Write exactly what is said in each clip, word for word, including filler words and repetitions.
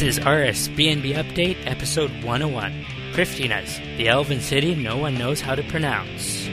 is R S B N B Update, Episode one oh one, Prifddinas, the elven city no one knows how to pronounce.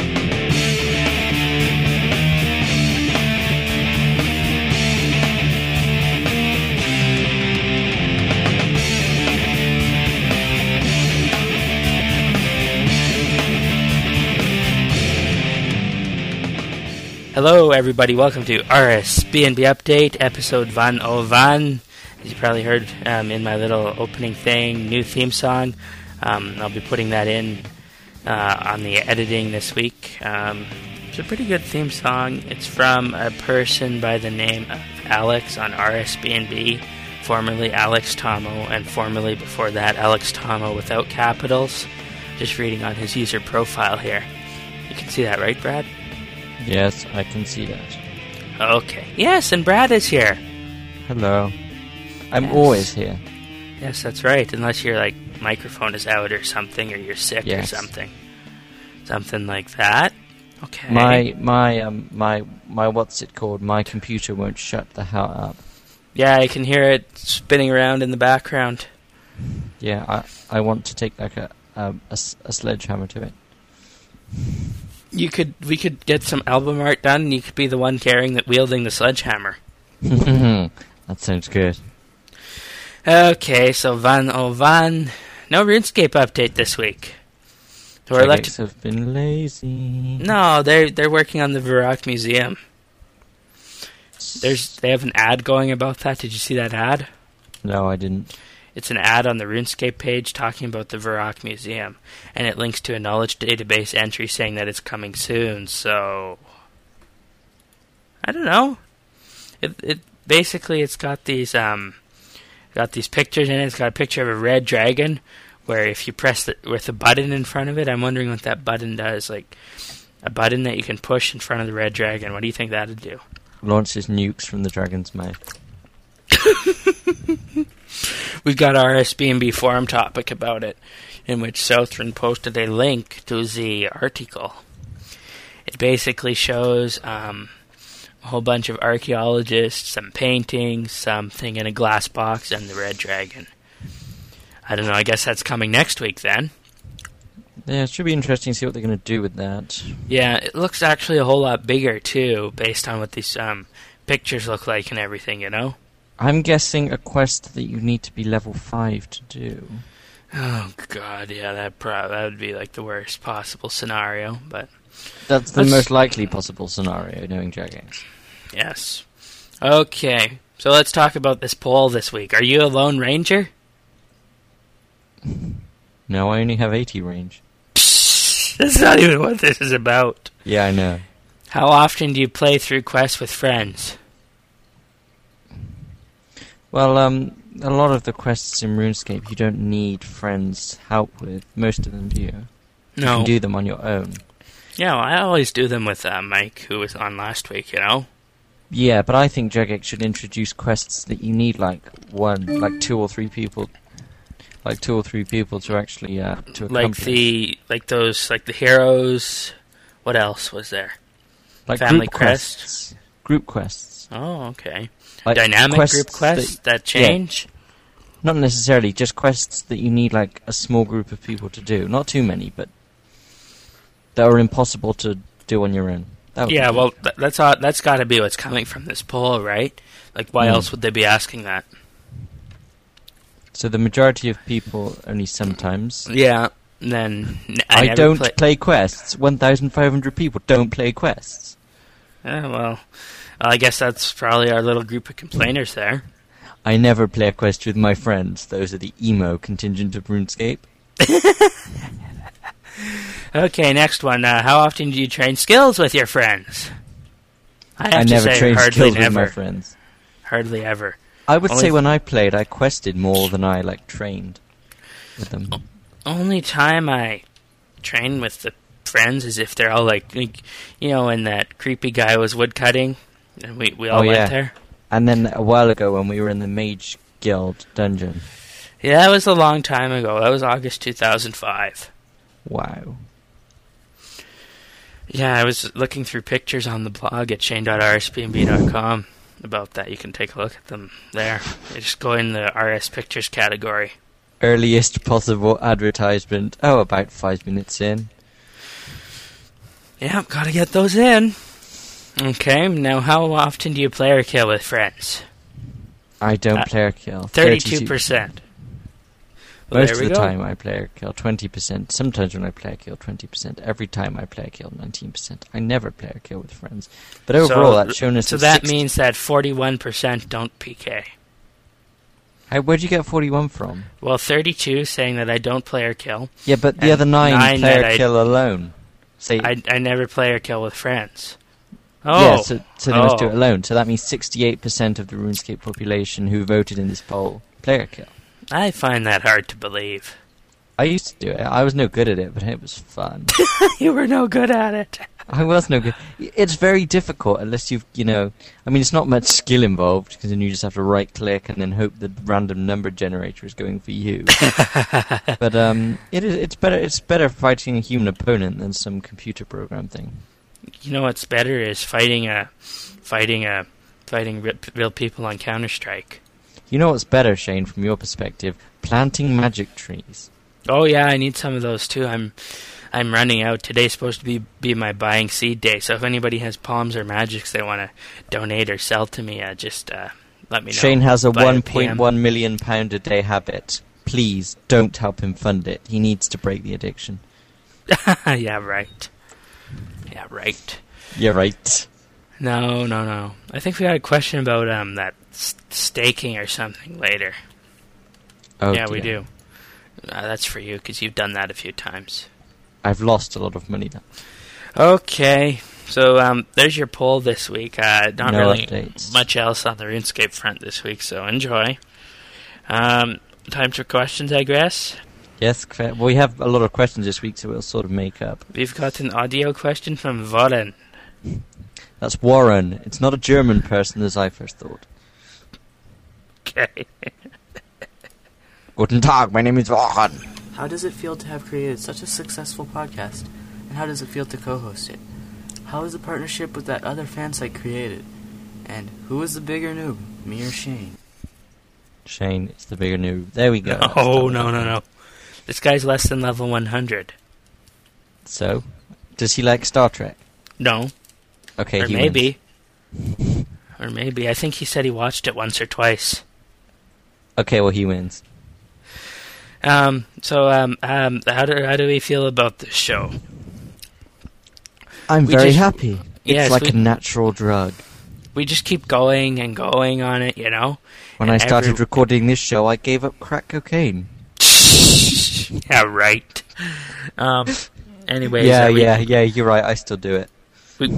Hello everybody, welcome to R S B N B Update, Episode one oh one. As you probably heard um, in my little opening thing, new theme song. Um, I'll be putting that in uh, on the editing this week. Um, it's a pretty good theme song. It's from a person by the name of Alex on R S B N B, formerly Alex Tomo, and formerly before that Alex Tomo without capitals. Just reading on his user profile here. You can see that, right, Brad? Yes, I can see that. Okay. Yes, and Brad is here. Hello. I'm yes. always here. Yes, that's right. Unless your like microphone is out or something, or you're sick yes. or something, something like that. Okay. My my um my my what's it called? My computer won't shut the hell up. Yeah, I can hear it spinning around in the background. Yeah, I I want to take like a a, a, a sledgehammer to it. You could we could get some album art done, and you could be the one carrying the wielding the sledgehammer. That sounds good. Okay, so one oh one. No RuneScape update this week. Jagex elect- have been lazy. No, they're they're working on the Varrock Museum. There's they have an ad going about that. Did you see that ad? No, I didn't. It's an ad on the RuneScape page talking about the Varrock Museum, and it links to a knowledge database entry saying that it's coming soon. So I don't know. It it basically it's got these um. Got these pictures in it. It's got a picture of a red dragon, where if you press the, with a button in front of it, I'm wondering what that button does. Like a button that you can push in front of the red dragon. What do you think that'd do? Launches nukes from the dragon's mouth. We've got our R S B N B forum topic about it, in which Southron posted a link to the article. It basically shows um, a whole bunch of archaeologists, some paintings, something in a glass box, and the red dragon. I don't know, I guess that's coming next week then. Yeah, it should be interesting to see what they're going to do with that. Yeah, it looks actually a whole lot bigger, too, based on what these um, pictures look like and everything, you know? I'm guessing a quest that you need to be level five to do. Oh, God, yeah, that, pro- that would be like the worst possible scenario, but... That's the Let's... most likely possible scenario, knowing Jagex. Yes. Okay, so let's talk about this poll this week. Are you a Lone Ranger? No, I only have eighty range. Psst, that's not even what this is about. Yeah, I know. How often do you play through quests with friends? Well, um, a lot of the quests in RuneScape you don't need friends' help with. Most of them do. You No. can do them on your own. Yeah, well, I always do them with uh, Mike, who was on last week, you know? Yeah, but I think Jagex should introduce quests that you need like one, like two or three people, like two or three people to actually uh, to accomplish. Like the, like those, like the heroes. What else was there? Like Family group quests. quests. Group quests. Oh, okay. Like Dynamic quests group quests that, that change? Yeah. Not necessarily, just quests that you need like a small group of people to do. Not too many, but that are impossible to do on your own. Yeah, well, th- that's all, that's got to be what's coming from this poll, right? Like, why mm. else would they be asking that? So the majority of people only sometimes. Yeah, then I, I don't play-, play quests. one thousand five hundred people don't play quests. Yeah, well, I guess that's probably our little group of complainers there. I never play a quest with my friends. Those are the emo contingent of RuneScape. Okay, next one. Uh, how often do you train skills with your friends? I have I to never say, trained hardly skills never. with my friends. Hardly ever. I would Only say when I played, I quested more than I like trained with them. Only time I train with the friends is if they're all like, like you know, when that creepy guy was woodcutting, and we we all oh, went yeah. there. And then a while ago when we were in the Mage Guild dungeon. Yeah, that was a long time ago. That was August two thousand five. Wow. Yeah, I was looking through pictures on the blog at shane dot r s b n b dot com. about that. You can take a look at them there. They just go in the R S Pictures category. Earliest possible advertisement. Oh, about five minutes in. Yeah, gotta get those in. Okay, now how often do you play or kill with friends? I don't Uh, play or kill. thirty-two percent. Well, Most there of we the go. time I play or kill twenty percent. Sometimes when I play or kill twenty percent. Every time I play or kill nineteen percent. I never play or kill with friends. But overall, So- that's shown us So a that sixty means that forty-one percent don't P K. How, where'd you get forty-one from? Well, thirty-two saying that I don't play or kill. Yeah, but the And other nine, nine play that or I- kill alone. Say, I, I never play or kill with friends. Oh, yeah, so, so they must do Oh. it alone. So that means sixty-eight percent of the RuneScape population who voted in this poll play or kill. I find that hard to believe. I used to do it. I was no good at it, but it was fun. You were no good at it. I was no good. It's very difficult unless you've, you know, I mean, it's not much skill involved because then you just have to right click and then hope the random number generator is going for you. But um, it is. It's better. It's better fighting a human opponent than some computer program thing. You know what's better is fighting a, fighting a, fighting re- real people on Counter-Strike. You know what's better, Shane, from your perspective? Planting magic trees. Oh yeah, I need some of those too. I'm, I'm running out. Today's supposed to be be my buying seed day. So if anybody has palms or magics they want to donate or sell to me, uh, just uh, let me know. Shane has a Via one P point M. one million pound a day habit. Please don't help him fund it. He needs to break the addiction. Yeah, right. Yeah, right. You're right. No, no, no. I think we got a question about um that s- staking or something later. Oh, yeah, we dear. do. Uh, that's for you because you've done that a few times. I've lost a lot of money now. Okay, so um, there's your poll this week. Uh, not No really updates. much else on the RuneScape front this week, so enjoy. Um, time for questions, I guess. Yes, que- well, we have a lot of questions this week, so we'll sort of make up. We've got an audio question from Warren. That's Warren. It's not a German person, as I first thought. Okay. Guten Tag, my name is Warren. How does it feel to have created such a successful podcast? And how does it feel to co-host it? How is the partnership with that other fan site created? And who is the bigger noob, me or Shane? Shane, it's the bigger noob. There we go. That's Oh, done. no, no, no. This guy's less than level one hundred. So, does he like Star Trek? No. Okay, Or he maybe. Or maybe. I think he said he watched it once or twice. wins. Okay, well, he wins. Um, so, um, um, how do, how do we feel about this show? I'm We very just- happy. It's yes, like we- a natural drug. We just keep going and going on it, you know? When And I started every- recording this show, I gave up crack cocaine. Yeah, right. Um, anyways. yeah, uh, we, yeah, yeah, you're right. I still do it. We,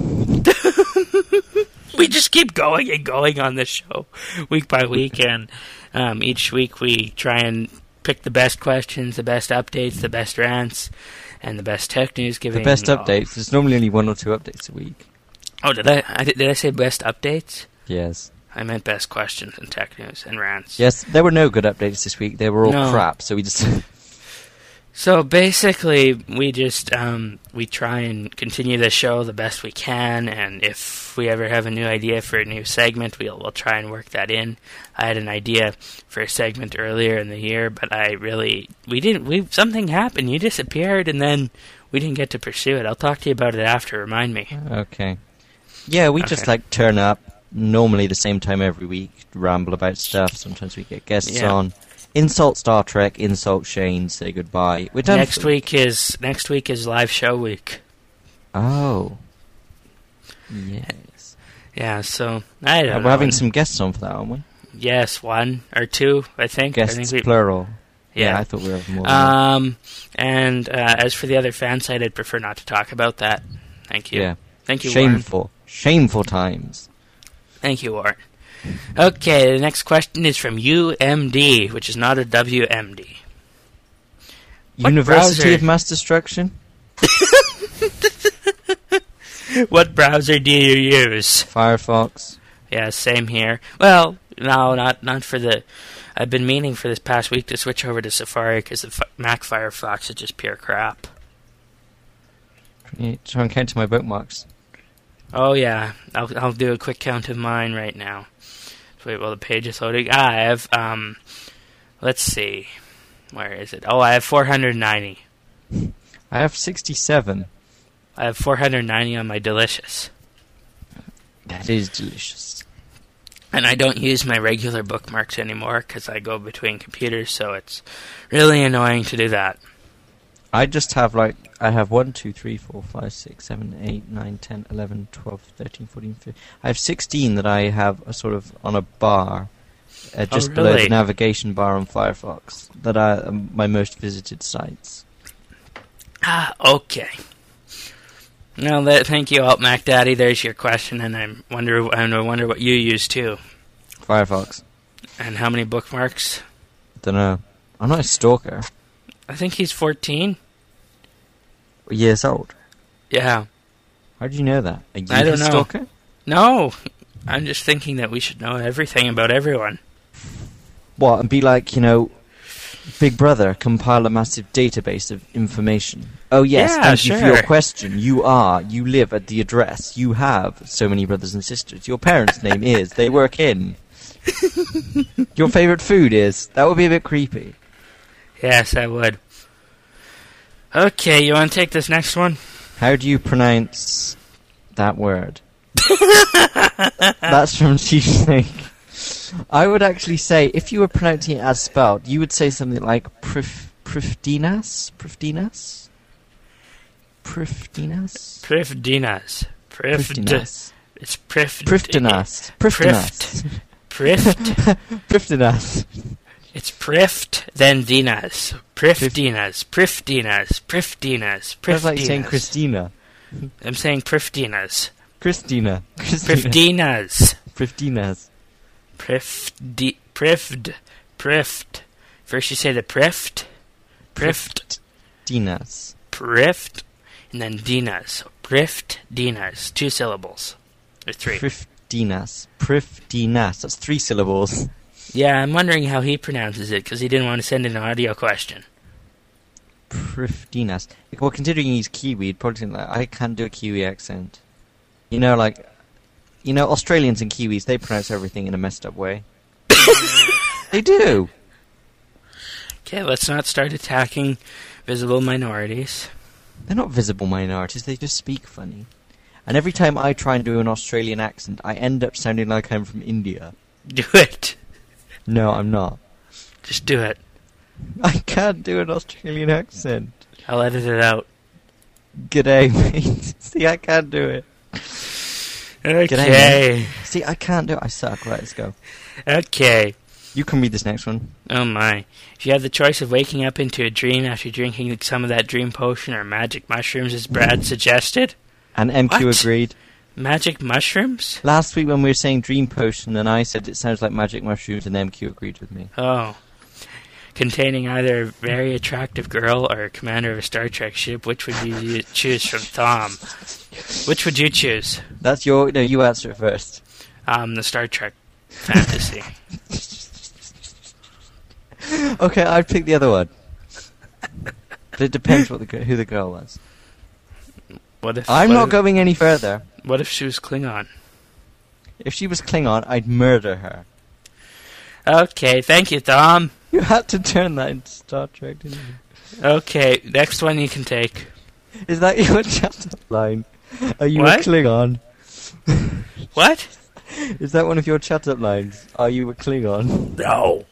we just keep going and going on this show week by week, and um, each week we try and pick the best questions, the best updates, the best rants, and the best tech news. The Giving best uh, updates. There's normally only one or two updates a week. Oh, did I, I? Did I say best updates? Yes. I meant best questions and tech news and rants. Yes, there were no good updates this week. They were all No. crap, so we just... So basically, we just um, we try and continue the show the best we can, and if we ever have a new idea for a new segment, we'll we'll try and work that in. I had an idea for a segment earlier in the year, but I really we didn't. We something happened. You disappeared, and then we didn't get to pursue it. I'll talk to you about it after. Remind me. Okay. Yeah, we just, Okay. like, turn up, normally the same time every week, ramble about stuff. Sometimes we get guests Yeah. on. Insult Star Trek, insult Shane, say goodbye. We're done Next for- week is next week is live show week. Oh. Yes. Yeah, so I don't Uh, know. we're having some guests on for that, aren't we? Yes, one or two, I think. I Guests, think we, plural. yeah. I thought we were having more than that. Um, and uh, as for the other fan site, I'd prefer not to talk about that. Thank you. Yeah. Thank you, Warren. Shameful. Shameful times. Thank you, Warren. Okay, the next question is from U M D, which is not a W M D. What University browser? of Mass Destruction? What browser do you use? Firefox? Yeah, same here. Well, no, not not for the... I've been meaning for this past week to switch over to Safari because the F- Mac Firefox is just pure crap. twenty-eight. Try and count to my bookmarks. Oh yeah, I'll I'll do a quick count of mine right now. Wait, while the page is loading. Ah, I have um, let's see, where is it? Oh, I have four hundred ninety. I have sixty-seven. I have four hundred ninety on my Delicious. That is delicious. And I don't use my regular bookmarks anymore because I go between computers, so it's really annoying to do that. I just have like, I have one, two, three, four, five, six, seven, eight, nine, ten, eleven, twelve, thirteen, fourteen, fifteen. I have sixteen that I have a sort of on a bar, uh, just oh, below really? the navigation bar on Firefox, that are um, my most visited sites. Ah, okay. No, that, thank you, Alt Mac Daddy. There's your question, and I wonder, I wonder what you use too. Firefox. And how many bookmarks? Don't know. I'm not a stalker. I think he's fourteen. Years old. Yeah. How do you know that? Are you I don't a know. stalker? No, I'm just thinking that we should know everything about everyone. What, and be like, you know, Big Brother, compile a massive database of information. Oh yes, Yeah, thank you for sure. your question. You are, you live at the address. You have so many brothers and sisters. Your parents' name is, they work in. Your favourite food is. That would be a bit creepy. Yes, I would. Okay, you want to take this next one? How do you pronounce that word? That's from Cheesecake. I would actually say, if you were pronouncing it as spelled, you would say something like Prif- Prifdinas? Prifdinas? Prifdinas? Prifdinas. Prifd. Prifdinas. It's Prifd. Prifdinas. Prifdinas. Prift. Prifdinas. It's Prift, then Dinas. Prifdinas. Prifdinas. Prifdinas. Prifdinas. That's like saying Christina. I'm saying Prifdinas. Christina. Christina. Prifdinas. Prifdinas. Prifd. Prifd. Prift. First you say the Prift. Prift. Dinas. Prift. And then Dinas. Prift. Dinas. Two syllables. Or three. Prifdinas. Prifdinas. That's three syllables. Yeah, I'm wondering how he pronounces it, because he didn't want to send in an audio question. Prifdinas. Well, considering he's Kiwi, he'd probably think like, I can't do a Kiwi accent. You know, like, you know, Australians and Kiwis, they pronounce everything in a messed up way. They do. Okay, let's not start attacking visible minorities. They're not visible minorities, they just speak funny. And every time I try and do an Australian accent, I end up sounding like I'm from India. Do it. No, I'm not. Just do it. I can't do an Australian accent. I'll edit it out. G'day, mate. See, I can't do it. Okay. G'day, See, I can't do it. I suck. Right, let's go. Okay. You can read this next one. Oh my. If you had the choice of waking up into a dream after drinking some of that dream potion or magic mushrooms as Brad suggested. And M Q What? agreed. Magic mushrooms? Last week when we were saying dream potion, and I said it sounds like magic mushrooms, and M Q agreed with me. Oh. Containing either a very attractive girl or a commander of a Star Trek ship, which would you choose from Thom? Which would you choose? That's your... No, you answer it first. Um, the Star Trek fantasy. Okay, I'd pick the other one. But it depends what the gir- who the girl was. What if I'm what not if, going any further. What if she was Klingon? If she was Klingon, I'd murder her. Okay, thank you, Thom. You had to turn that into Star Trek, didn't you? Okay, next one you can take. Is that your chat-up line? Are you What? a Klingon? What? Is that one of your chat-up lines? Are you a Klingon? No.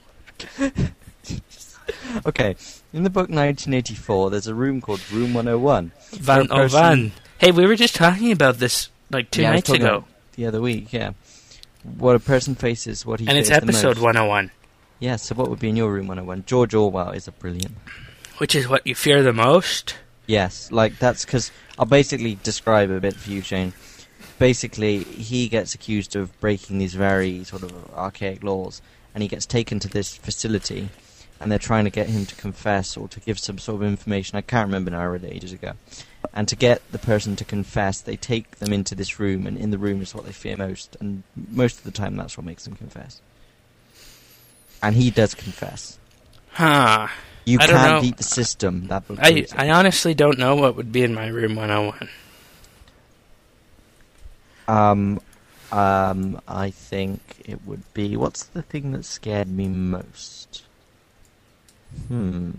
Okay, in the book nineteen eighty-four, there's a room called Room one oh one. Van Where a person- Ovan. Hey, we were just talking about this like two Yeah, I was nights talking ago. about the other week, yeah. What a person faces, what he And it's fears the episode most. one oh one. Yeah, so what would be in your Room one oh one? George Orwell is a brilliant. Which is what you fear the most? Yes, like that's because I'll basically describe a bit for you, Shane. Basically, he gets accused of breaking these very sort of archaic laws, and he gets taken to this facility, and they're trying to get him to confess or to give some sort of information. I can't remember now, I read it ages ago. And to get the person to confess, they take them into this room, and in the room is what they fear most, and most of the time that's what makes them confess. And he does confess. Huh. You I don't can't know. beat the system. That book I, proves it. I honestly don't know what would be in my room one oh one. Um, um, I think it would be... What's the thing that scared me most? Hmm.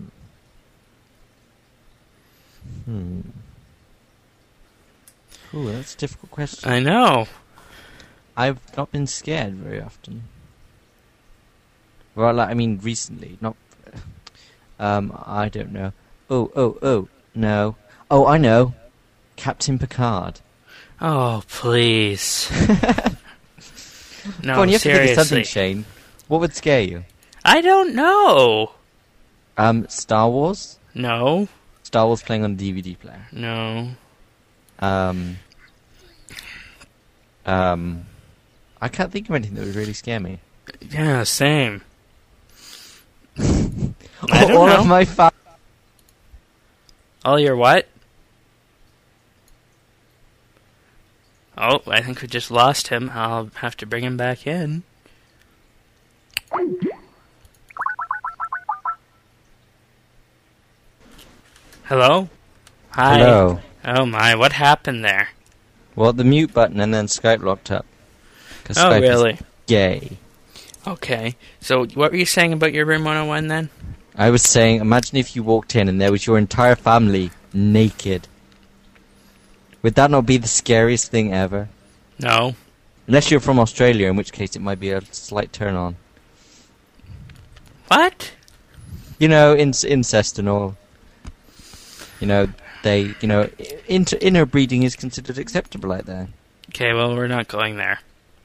Hmm. Ooh, that's a difficult question. I know. I've not been scared very often. Well, like, I mean, recently, not... Um, I don't know. Oh, oh, oh, no. Oh, I know. Captain Picard. Oh, please. No, Go on, you have seriously. to think of something, Shane. What would scare you? I don't know. Um, Star Wars? No. Star Wars playing on a D V D player. No. Um... Um... I can't think of anything that would really scare me. Yeah, same. I don't All know. of my fa- All your what? Oh, I think we just lost him. I'll have to bring him back in. Hello? Hi. Hello. Oh my, what happened there? Well, the mute button and then Skype locked up. 'Cause Oh, Skype really? is gay. Okay. So, what were you saying about your room one oh one then? I was saying, imagine if you walked in and there was your entire family naked. Would that not be the scariest thing ever? No. Unless you're from Australia, in which case it might be a slight turn on. What? You know, inc- incest and all. You know, they, you know, inter- interbreeding is considered acceptable out there. Okay, well, we're not going there.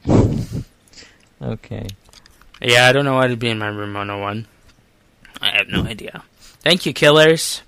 Okay. Yeah, I don't know why it'd be in my room one oh one. I have no idea. Thank you, killers.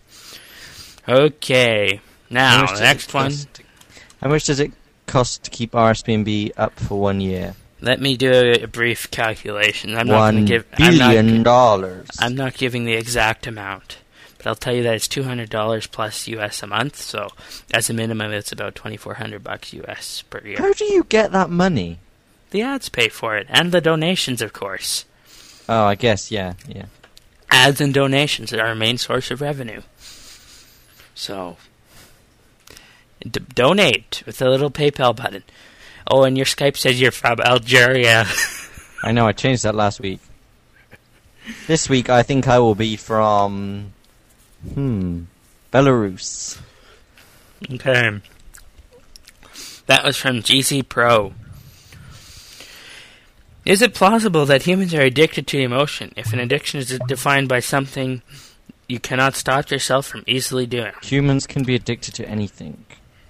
Okay. Now, the next one. Cost? How much does it cost to keep R S B N B up for one year? Let me do a, a brief calculation. I'm not One going to give. billion I'm not, dollars. I'm not giving the exact amount, but I'll tell you that it's two hundred dollars plus U S a month. So, as a minimum, it's about twenty-four hundred bucks U S per year. How do you get that money? The ads pay for it, and the donations, of course. Oh, I guess, yeah, yeah. Ads and donations are our main source of revenue. So, d- donate with the little PayPal button. Oh, and your Skype says you're from Algeria. I know, I changed that last week. This week, I think I will be from... Hmm... Belarus. Okay. That was from G C Pro. Is it plausible that humans are addicted to emotion if an addiction is defined by something you cannot stop yourself from easily doing? Humans can be addicted to anything.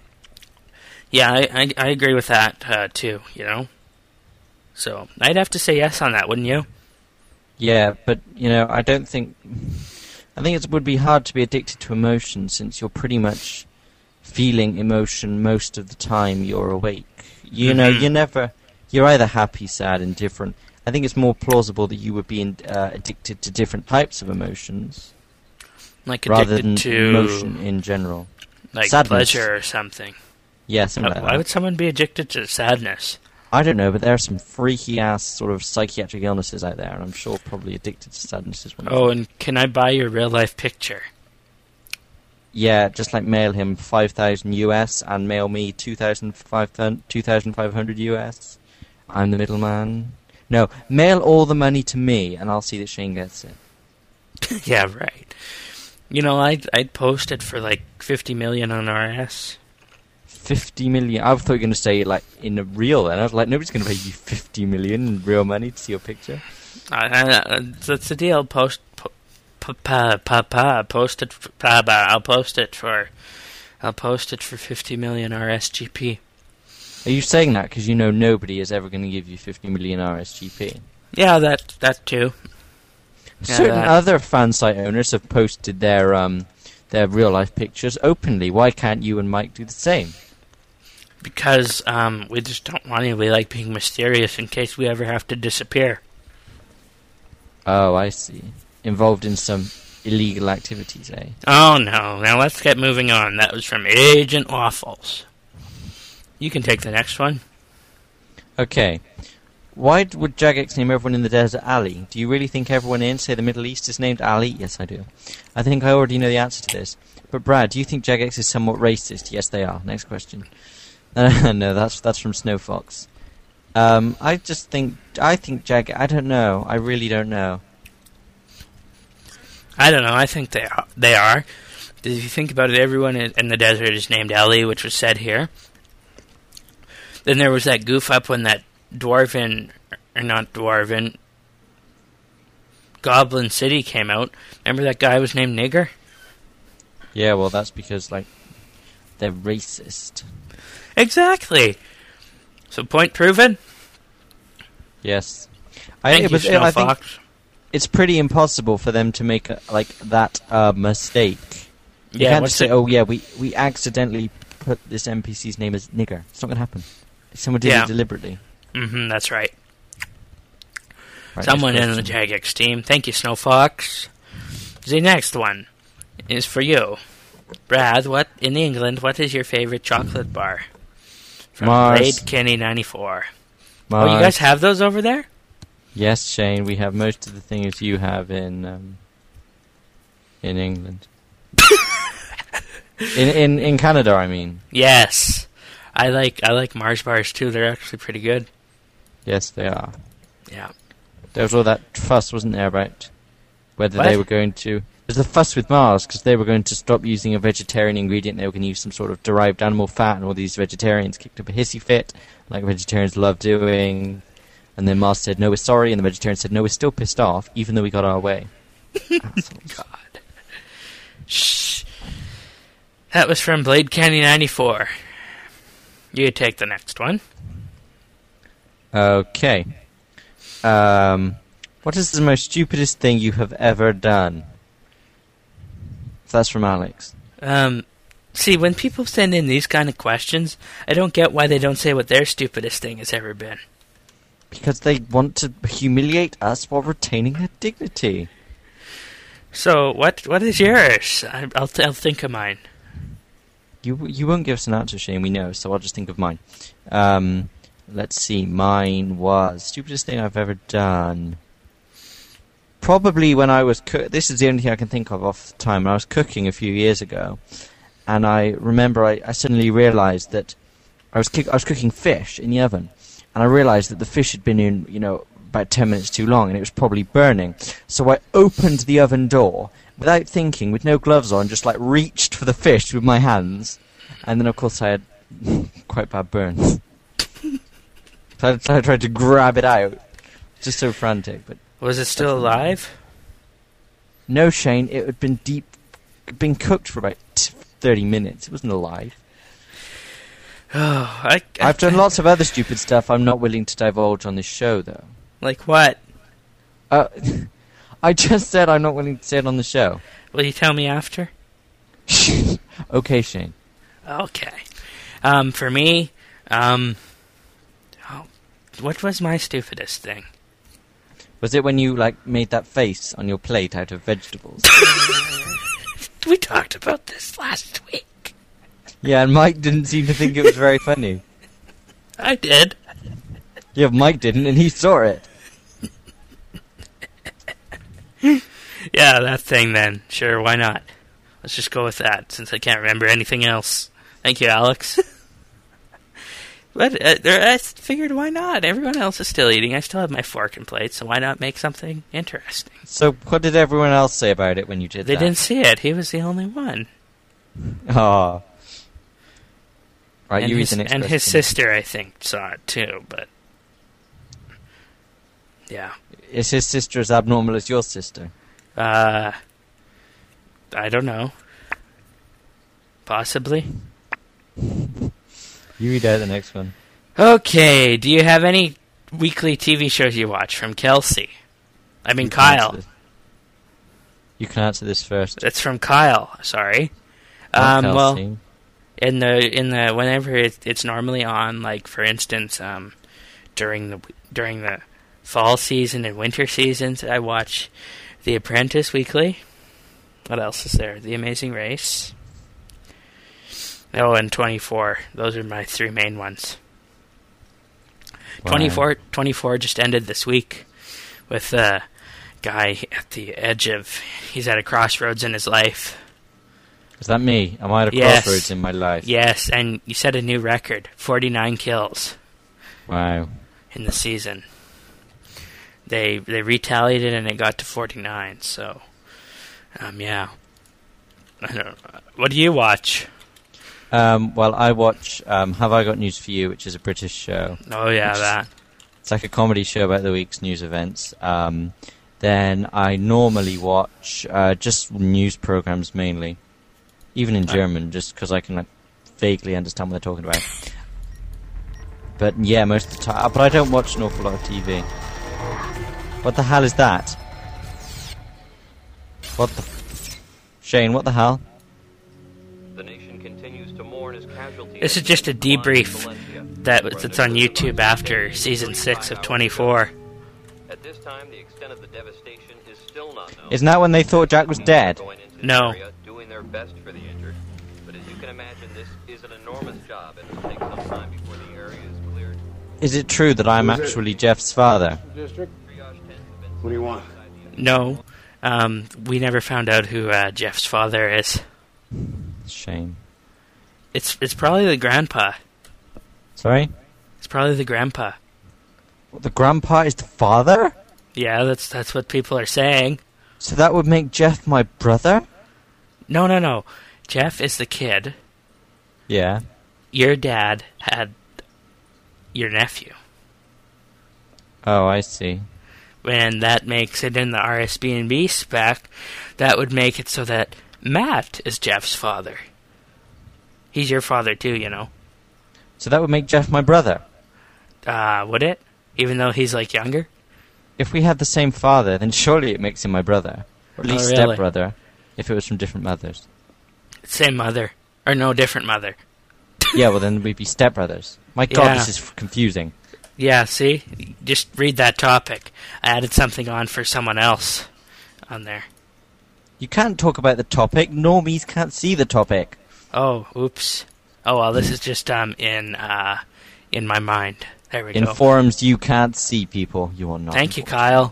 Yeah, I, I, I agree with that, uh, too, you know? So, I'd have to say yes on that, wouldn't you? Yeah, but, you know, I don't think... I think it would be hard to be addicted to emotion since you're pretty much feeling emotion most of the time you're awake. You mm-hmm. know, you're never... You're either happy, sad, indifferent. I think it's more plausible that you would be in, uh, addicted to different types of emotions. Like rather addicted than to... emotion in general. Like Sadness. pleasure or something. Yeah, something uh, like why that. would someone be addicted to sadness? I don't know, but there are some freaky-ass sort of psychiatric illnesses out there, and I'm sure probably addicted to sadness is one of them. Oh, and can I buy your real-life picture? Yeah, just like mail him five thousand U S and mail me two thousand five hundred U S. I'm the middleman. No, mail all the money to me, and I'll see that Shane gets it. Yeah, right. You know, I'd, I'd post it for like fifty million on R S. fifty million? I thought you were going to say, like, in a real, and I was like, nobody's going to pay you fifty million in real money to see your picture. Uh, uh, that's the deal. Post, po, pa, pa, pa, pa, post it, for, pa, pa, I'll post it for, I'll post it for fifty million R S G P. Are you saying that because you know nobody is ever going to give you fifty million R S G P? Yeah, that that too. Yeah, Certain that. other fan site owners have posted their um their real life pictures openly. Why can't you and Mike do the same? Because um, we just don't want to. We like being mysterious in case we ever have to disappear. Oh, I see. Involved in some illegal activities, eh? Oh no! Now let's get moving on. That was from Agent Waffles. You can take the next one. Okay. Why would Jagex name everyone in the desert Ali? Do you really think everyone in, say, the Middle East is named Ali? Yes, I do. I think I already know the answer to this. But Brad, do you think Jagex is somewhat racist? Yes, they are. Next question. Uh, no, that's that's from Snow Fox. Um, I just think I think Jag. I don't know. I really don't know. I don't know. I think they are. They are. If you think about it, everyone in the desert is named Ellie, which was said here. Then there was that goof up when that Dwarven, or not Dwarven, Goblin City came out. Remember that guy was named Nigger? Yeah, well, that's because, like, they're racist. Exactly. So, point proven? Yes. Thank I, you, but, Snow I think Fox. it's pretty impossible for them to make, a, like, that uh, mistake. You Yeah, can't what's just say, it- oh, yeah, we, we accidentally put this N P C's name as Nigger. It's not going to happen. Someone did Yeah. it deliberately. Mm-hmm, that's right. Right, Someone next in the question. Jagex team. Thank you, Snow Fox. The next one is for you. Brad, what in England, what is your favorite chocolate bar? From Mars. Blade Kenny ninety-four. Mars. Oh, you guys have those over there? Yes, Shane, we have most of the things you have in um, in England. in, in in Canada, I mean. Yes. I like I like Mars bars too. They're actually pretty good. Yes, they are. Yeah. There was all that fuss, wasn't there, about whether What? they were going to... There's a fuss with Mars, because they were going to stop using a vegetarian ingredient. They were going to use some sort of derived animal fat, and all these vegetarians kicked up a hissy fit, like vegetarians love doing. And then Mars said, no, we're sorry, and the vegetarians said, no, we're still pissed off, even though we got our way. Assholes. God. Shh. That was from Blade Candy ninety-four. You take the next one. Okay. Um, what is the most stupidest thing you have ever done? That's from Alex. Um, see, when people send in these kind of questions, I don't get why they don't say what their stupidest thing has ever been. Because they want to humiliate us while retaining their dignity. So, what what is yours? I, I'll th- I'll think of mine. You you won't give us an answer, Shane, we know, so I'll just think of mine. Um, let's see, mine was... Stupidest thing I've ever done... Probably when I was... Co- this is the only thing I can think of off the time. I was cooking a few years ago, and I remember I, I suddenly realised that I was, ki- I was cooking fish in the oven, and I realised that the fish had been in, you know, about ten minutes too long, and it was probably burning. So I opened the oven door, without thinking, with no gloves on, just like reached for the fish with my hands, and then of course I had quite bad burns. So I, I tried to grab it out, just so frantic, but... Was it still alive? No, Shane, it had been deep, been cooked for about t- thirty minutes. It wasn't alive. Oh, I, I I've done lots of other stupid stuff I'm not willing to divulge on this show, though. Like what? Uh, I just said I'm not willing to say it on the show. Will you tell me after? Okay, Shane. Okay. Um, for me, um, oh, what was my stupidest thing? Was it when you, like, made that face on your plate out of vegetables? We talked about this last week. Yeah, and Mike didn't seem to think it was very funny. I did. Yeah, Mike didn't, and he saw it. Yeah, that thing then. Sure, why not? Let's just go with that, since I can't remember anything else. Thank you, Alex. But uh, there, I figured, why not? Everyone else is still eating. I still have my fork and plate, so why not make something interesting? So, what did everyone else say about it when you did They that? didn't see it. He was the only one. Oh. Right, and you his, read the next And question. his sister, I think, saw it too, but... Yeah. Is his sister as abnormal as your sister? Uh... I don't know. Possibly. You read out the next one. Okay, do you have any weekly T V shows you watch from Kelsey? I mean, You can answer Kyle. this. You can answer this first. It's from Kyle, sorry. Not Um, well, Kelsey. in the in the whenever it, it's normally on, like for instance, um, during the during the fall season and winter seasons, I watch The Apprentice weekly. What else is there? The Amazing Race. Oh, and twenty-four. Those are my three main ones. Wow. twenty-four, twenty-four just ended this week with a guy at the edge of... He's at a crossroads in his life. Is that me? Am I at a Yes. crossroads in my life? Yes, and you set a new record. forty-nine kills Wow. in the season. They they retaliated it and it got to forty-nine, so... Um, yeah. I don't know. What do you watch? Um, well, I watch um, Have I Got News For You, which is a British show. Oh, yeah, Which- that. It's like a comedy show about the week's news events. Um, then I normally watch uh, just news programs mainly, even in Right. German, just because I can like, vaguely understand what they're talking about. But yeah, most of the time. But I don't watch an awful lot of T V. What the hell is that? What the... F- Shane, what the hell? The nation continues to mourn as casualties. This is just a debrief that that's on YouTube after season six of twenty-four. At this time, the extent of the devastation is still not known. Isn't that when they thought Jack was dead? Going into the No. area, doing their best for the injured. But as you can imagine, this is an enormous job, and it will take some time before the area is cleared. Is it true that I'm Who's it? actually Jeff's father? District? Triage tents have been What do you want? No, um, we never found out who uh, Jeff's father is. Shame. It's it's probably the grandpa. Sorry? It's probably the grandpa. The grandpa is the father? Yeah, that's that's what people are saying. So that would make Jeff my brother? No, no, no. Jeff is the kid. Yeah. Your dad had your nephew. Oh, I see. And that makes it in the R S B N B spec. That would make it so that Matt is Jeff's father. He's your father too, you know. So that would make Jeff my brother. Uh, would it? Even though he's like younger? If we had the same father, then surely it makes him my brother. Or at Oh, least really? stepbrother, if it was from different mothers. Same mother. Or no, different mother. Yeah, well then we'd be stepbrothers. My god, Yeah. this is f- confusing. Yeah, see? Just read that topic. I added something on for someone else on there. You can't talk about the topic. Normies can't see the topic. Oh, oops. Oh, well, this is just um in uh in my mind. There we In go. forums you can't see people. You are not. Thank you, informed. Kyle.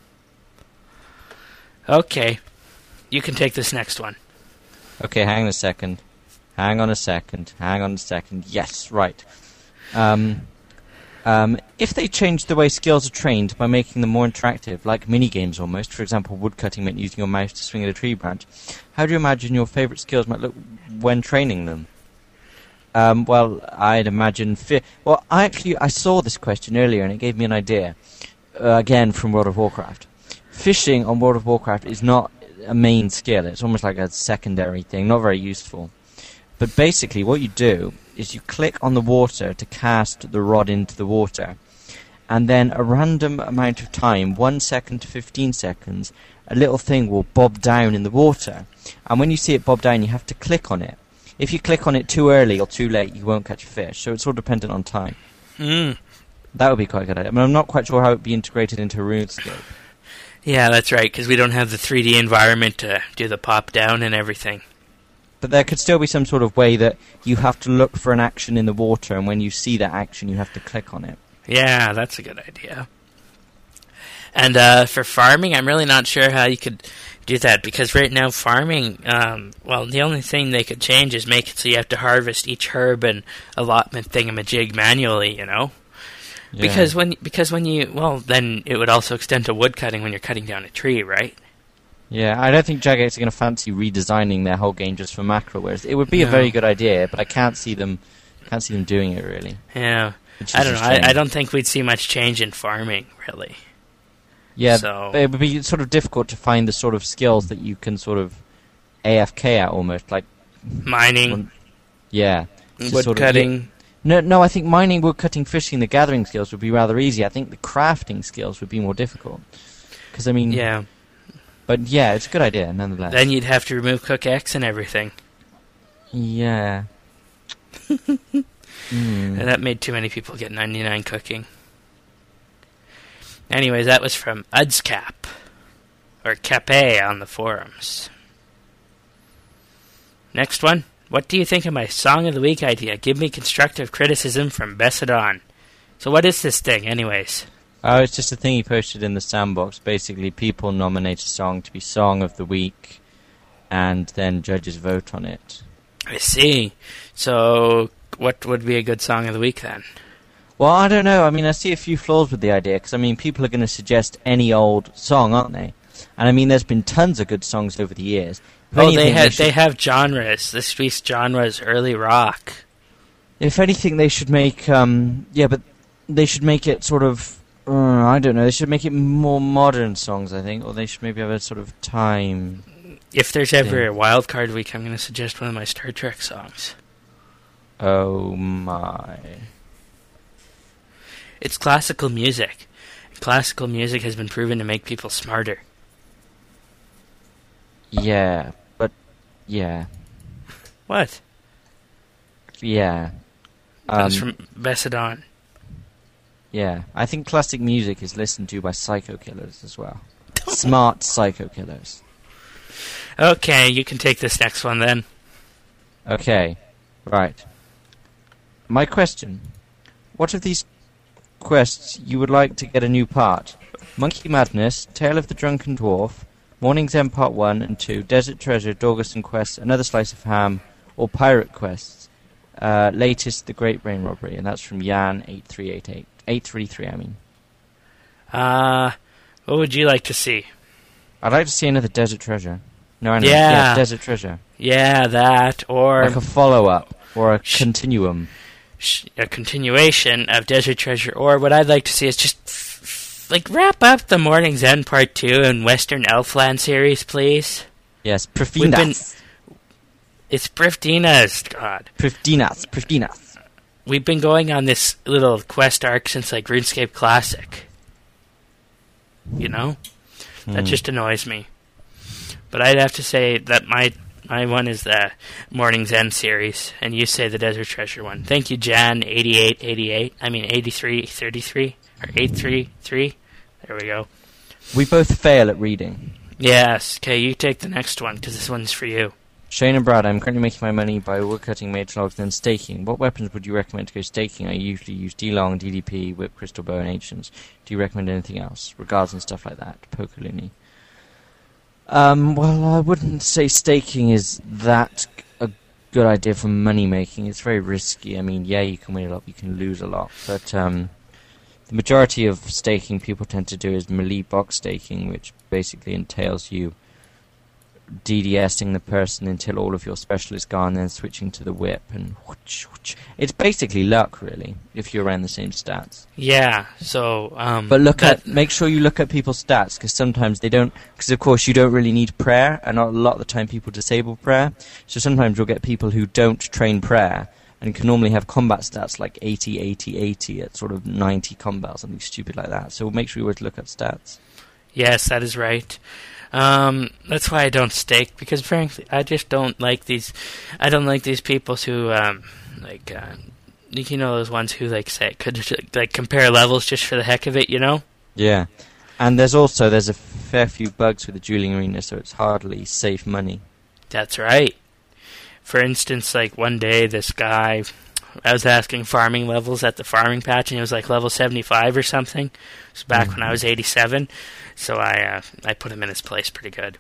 Okay. You can take this next one. Okay, hang on a second. Hang on a second. Hang on a second. Yes, right. Um, um, if they changed the way skills are trained by making them more interactive, like mini-games almost, for example, woodcutting meant using your mouse to swing at a tree branch, how do you imagine your favourite skills might look when training them? Um, well, I'd imagine... Fi- well, I actually I saw this question earlier and it gave me an idea. Uh, again, from World of Warcraft. Fishing on World of Warcraft is not a main skill. It's almost like a secondary thing, not very useful. But basically what you do is you click on the water to cast the rod into the water. And then a random amount of time, one second to fifteen seconds, a little thing will bob down in the water. And when you see it bob down, you have to click on it. If you click on it too early or too late, you won't catch a fish. So it's all dependent on time. Mm. That would be quite a good idea. I mean, I'm not quite sure how it would be integrated into RuneScape. Yeah, that's right, because we don't have the three D environment to do the pop down and everything. But there could still be some sort of way that you have to look for an action in the water, and when you see that action, you have to click on it. Yeah, that's a good idea. And uh, for farming, I'm really not sure how you could do that, because right now farming, um, well, the only thing they could change is make it so you have to harvest each herb and allotment thingamajig manually, you know? Yeah. Because when because when you, well, then it would also extend to wood cutting when you're cutting down a tree, right? Yeah, I don't think Jagex are going to fancy redesigning their whole game just for macro, whereas it would be a No. very good idea, but I can't see them can't see them doing it, really. Yeah. which I is don't a know. I, shame. I don't think we'd see much change in farming, really. Yeah, so- but it would be sort of difficult to find the sort of skills that you can sort of A F K at almost, like... Mining, One- Yeah. Just wood sort of- cutting. No, no, I think mining, wood cutting, fishing, the gathering skills would be rather easy. I think the crafting skills would be more difficult. Because, I mean... Yeah. But yeah, it's a good idea, nonetheless. Then you'd have to remove Cook X and everything. Yeah. mm. And that made too many people get ninety-nine cooking. Anyways, that was from Udscap. Or Cape on the forums. Next one. What do you think of my Song of the Week idea? Give me constructive criticism from Bessadon. So what is this thing, anyways? Oh, it's just a thing he posted in the sandbox. Basically, people nominate a song to be Song of the Week, and then judges vote on it. I see. So, what would be a good song of the week then? Well, I don't know. I mean, I see a few flaws with the idea, because, I mean, people are going to suggest any old song, aren't they? And, I mean, there's been tons of good songs over the years. If oh, anything, they, ha- they, should, they have genres. This week's genre is early rock. If anything, they should make... Um, yeah, but they should make it sort of... Uh, I don't know. They should make it more modern songs, I think. Or they should maybe have a sort of time... If there's ever thing. a wild card week, I'm going to suggest one of my Star Trek songs. Oh, my... It's classical music. Classical music has been proven to make people smarter. Yeah, but... Yeah. What? Yeah. That's Um, from Bessidon. yeah. I think classic music is listened to by psycho killers as well. Smart psycho killers. Okay, you can take this next one then. Okay. Right. My question. What of these quests you would like to get a new part? Monkey Madness, Tale of the Drunken Dwarf, Morning's End Part one and two, Desert Treasure, Dorgerson Quest, Another Slice of Ham, or Pirate Quests? Uh, latest, The Great Brain Robbery, and that's from Yan eight three eight eight. eight three three, I mean. Uh, what would you like to see? I'd like to see another Desert Treasure. No, I know. Yeah. Yeah, Desert Treasure. Yeah, that, or Like a follow-up, or a Sh- continuum. sh- a continuation of Desert Treasure, or what I'd like to see is just, f- f- like, wrap up the Morning's End Part two and Western Elfland series, please. Yes, We've been- Prifdinas. It's Prifdina's, God. Prifdinas. Prifdinas. We've been going on this little quest arc since, like, RuneScape Classic. You know? That Hmm. just annoys me. But I'd have to say that my my one is the Morning's End series, and you say the Desert Treasure one. Thank you, Jan, eighty-eight eighty-eight. I mean, eighty-three thirty-three, or eight three three. There we go. We both fail at reading. Yes, okay, you take the next one, because this one's for you. Shane and Brad, I'm currently making my money by woodcutting, mage logs, then staking. What weapons would you recommend to go staking? I usually use D-Long, D D P, Whip, Crystal Bow, and Ancients. Do you recommend anything else? Regards and stuff like that. Pokelini. Um, well, I wouldn't say staking is that a good idea for money making. It's very risky. I mean, yeah, you can win a lot, you can lose a lot. But um, the majority of staking people tend to do is melee box staking, which basically entails you DDSing the person until all of your special is gone, then switching to the whip, and whoosh, whoosh. It's basically luck, really, if you're around the same stats. Yeah, so, um... But look that, at, make sure you look at people's stats, because sometimes they don't, because of course you don't really need prayer, and a lot of the time people disable prayer, so sometimes you'll get people who don't train prayer, and can normally have combat stats like eighty, eighty, eighty at sort of ninety combat, something stupid like that, so make sure you always look at stats. Yes, that is right. Um, that's why I don't stake, because frankly, I just don't like these, I don't like these people who, um, like, uh, you know, those ones who, like, say, could, like, compare levels just for the heck of it, you know? Yeah. And there's also, there's a fair few bugs with the dueling arena, so it's hardly safe money. That's right. For instance, like, one day, this guy, I was asking farming levels at the farming patch, and he was, like, level seventy-five or something. It was back mm-hmm. when I was eighty-seven. So I uh, I put him in his place pretty good.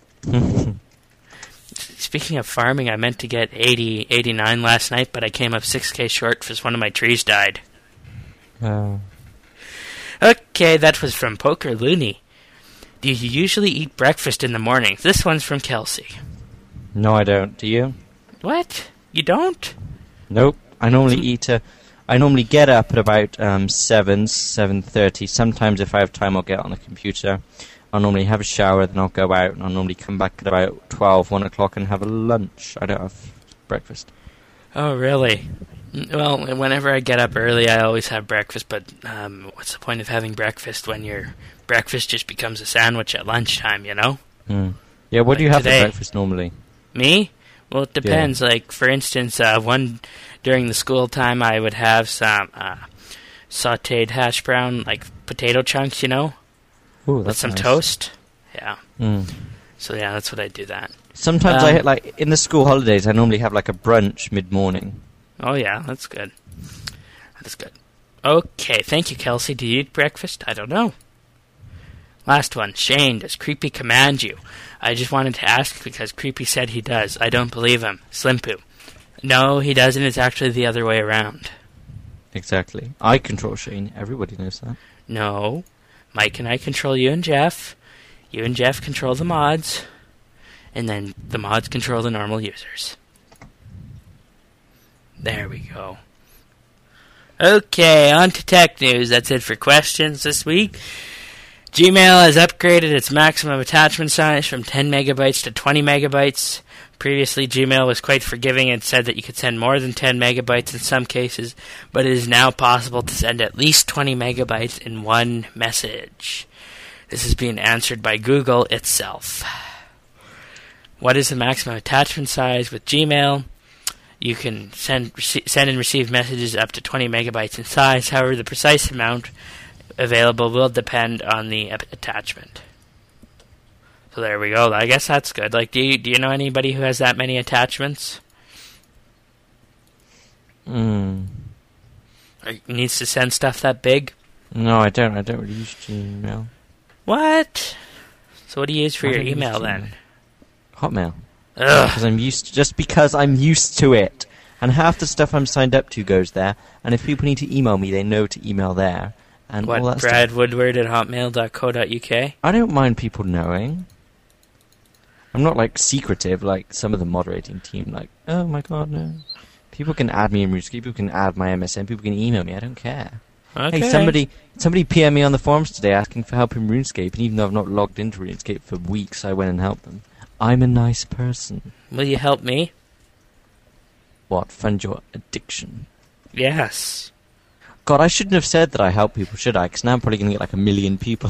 Speaking of farming, I meant to get eighty, eighty-nine last night, but I came up six K short because one of my trees died. Oh. Okay, that was from Poker Looney. Do you usually eat breakfast in the morning? This one's from Kelsey. No, I don't. Do you? What? You don't? Nope. I normally eat a... I normally get up at about um, seven, seven thirty. Sometimes if I have time I'll get on the computer. I'll normally have a shower, then I'll go out, and I'll normally come back at about twelve, one o'clock and have a lunch. I don't have breakfast. Oh, really? Well, whenever I get up early, I always have breakfast, but um, what's the point of having breakfast when your breakfast just becomes a sandwich at lunchtime, you know? Mm. Yeah, what like do you have today. for breakfast normally? Me? Well, it depends. Yeah. Like, for instance, uh, one during the school time, I would have some uh, sautéed hash brown, like potato chunks, you know, Ooh, with that's some nice. toast. Yeah. Mm. So yeah, that's what I do. That. Sometimes um, I like in the school holidays. I normally have like a brunch mid morning. Oh yeah, that's good. That's good. Okay, thank you, Kelsey. Do you eat breakfast? I don't know. Last one. Shane, does Creepy command you? I just wanted to ask because Creepy said he does. I don't believe him. Slimpoo. No, he doesn't. It's actually the other way around. Exactly. I control Shane. Everybody knows that. No. Mike and I control you and Jeff. You and Jeff control the mods. And then the mods control the normal users. There we go. Okay, on to tech news. That's it for questions this week. Gmail has upgraded its maximum attachment size from ten megabytes to twenty megabytes. Previously, Gmail was quite forgiving and said that you could send more than ten megabytes in some cases, but it is now possible to send at least twenty megabytes in one message. This is being answered by Google itself. What is the maximum attachment size with Gmail? You can send rec- send and receive messages up to twenty megabytes in size. However, the precise amount available will depend on the attachment. So there we go. I guess that's good. Like, do you do you know anybody who has that many attachments? Hmm. Or needs to send stuff that big? No, I don't. I don't really use Gmail. What? So what do you use for I your don't use email Gmail. then? Hotmail. Ugh. Because I'm used to, just because I'm used to it. And half the stuff I'm signed up to goes there. And if people need to email me, they know to email there. And all What, that Brad stuff. Woodward at hotmail dot co dot uk? I don't mind people knowing. I'm not, like, secretive like some of the moderating team. Like, oh my god, no. People can add me in RuneScape. People can add my M S N. People can email me. I don't care. Okay. Hey, somebody somebody P M me on the forums today asking for help in RuneScape. And even though I've not logged into RuneScape for weeks, I went and helped them. I'm a nice person. Will you help me? What? Fund your addiction? Yes. God, I shouldn't have said that I help people, should I? Because now I'm probably going to get like a million people.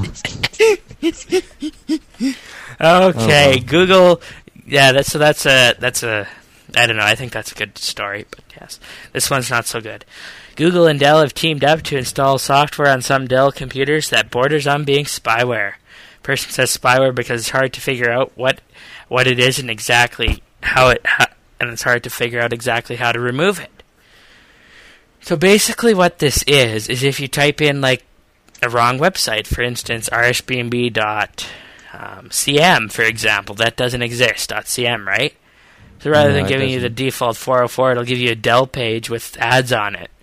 Okay, Oh, well. Google. Yeah, that's so. That's a. That's a. I don't know. I think that's a good story, but yes, this one's not so good. Google and Dell have teamed up to install software on some Dell computers that borders on being spyware. Person says spyware because it's hard to figure out what what it is and exactly how it, how, and it's hard to figure out exactly how to remove it. So basically, what this is is if you type in like a wrong website, for instance, r s b n b dot c m, for example, that doesn't exist. .cm, right? So rather No, than it giving you the doesn't. default four oh four, it'll give you a Dell page with ads on it.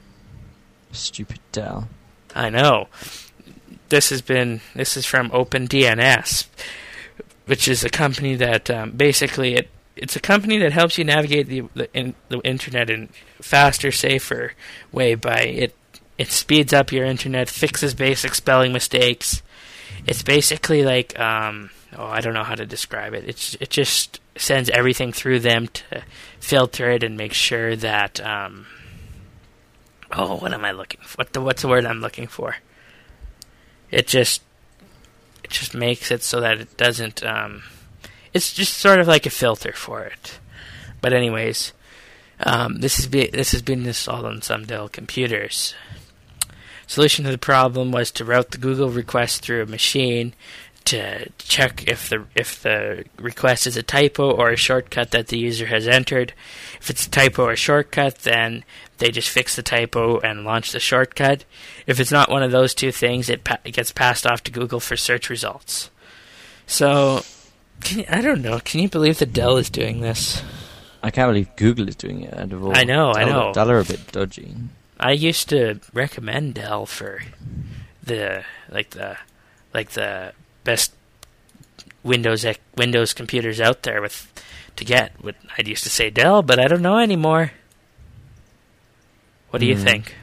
Stupid Dell. I know. This has been. This is from OpenDNS, which is a company that um, basically it. It's a company that helps you navigate the the, in, the internet in faster, safer way by it. It speeds up your internet, fixes basic spelling mistakes. It's basically like um, oh, I don't know how to describe it. It's it just sends everything through them to filter it and make sure that um, oh, what am I looking for? What the what's the word I'm looking for? It just it just makes it so that it doesn't um, it's just sort of like a filter for it. But anyways, um, this is be, this has been installed on some Dell computers. Solution to the problem was to route the Google request through a machine to check if the if the request is a typo or a shortcut that the user has entered. If it's a typo or a shortcut, then they just fix the typo and launch the shortcut. If it's not one of those two things, it, pa- it gets passed off to Google for search results. So, can you, I don't know. Can you believe that Dell is doing this? I can't believe Google is doing it. Out of all. I know, I Dell, know. Dell are a bit dodgy. I used to recommend Dell for the like the like the best Windows Windows computers out there with to get. I used to say Dell, but I don't know anymore. What do you Mm. think?